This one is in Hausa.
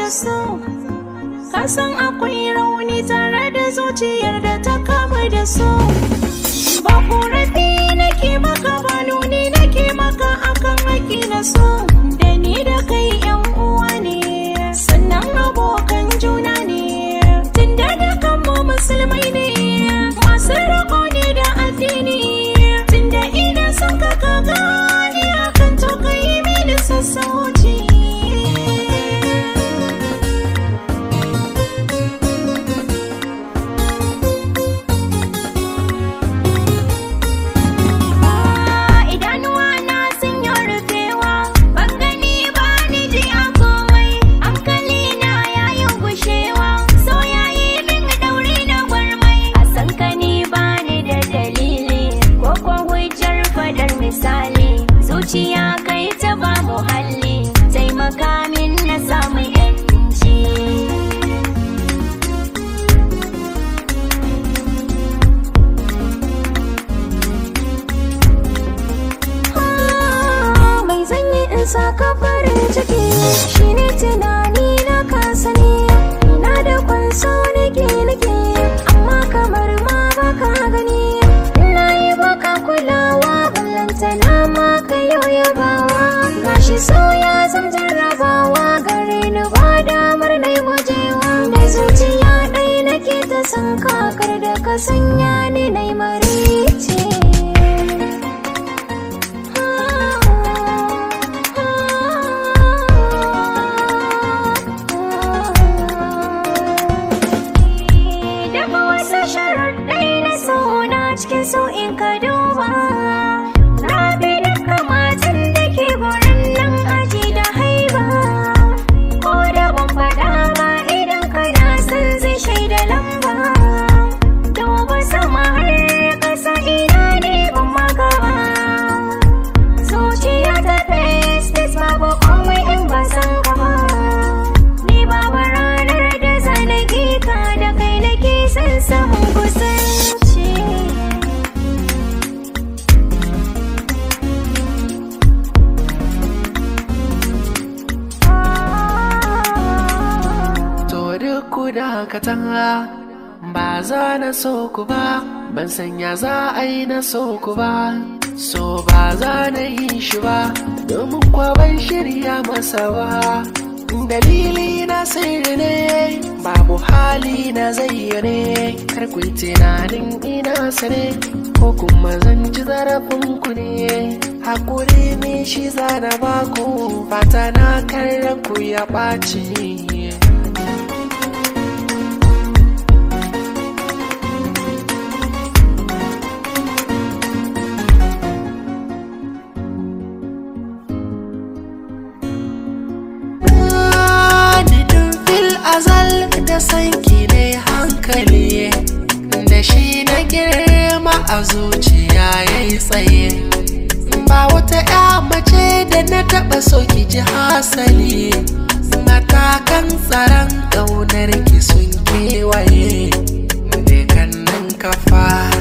da su. Kasan akwai rauni tare da zuciyar da ta kama da su. Ba korafi nake maka ba, nuni nake maka akan haƙi na so. Da ni da kai yan uwa ne, sannan abokan juna ne. Tunda da kanmu musulmai ne, masu rako ne da addini. Tunda ina son ka gane akan to ka yi mini sassauci. Zuciya kai ta ba muhalli, taimaka min na samu yanci. Mai zanyi in saka farin ciki, shine tunani na kasa ne. Ina da kwanso nake amma kamar ma baka gani. Ina yi baka kulawa, ballantana ma yabawa. Gashi sauya zan jarrabawa, gare ni ba damar nai gujewa. Da zuciya ɗai nake ta san kakar da ka sanya ni nai marice. Daga wasu sharaɗai na sona cikin so in ka duba. Katanga ba za na so ku ba, ban sanya za a yi na so ku ba. So ba za na yi shi ba, domin kwa ban shirya masa ba. Dalili na sirri ne, babu hali na zayyane. Kar ku yi tunanin ina sane, ko kuma zan ci zarafin ku ne. Hakuri ne shi zana baku, fata na kar ku ya ɓaci. Da sanki ne hankali, da shi na girma a zuciya yayi tsaye. Ba wata ya mace da na taɓa so ki ji hasali. Matakan tsaron ƙaunar ki sun kewaye, da kannan kafa.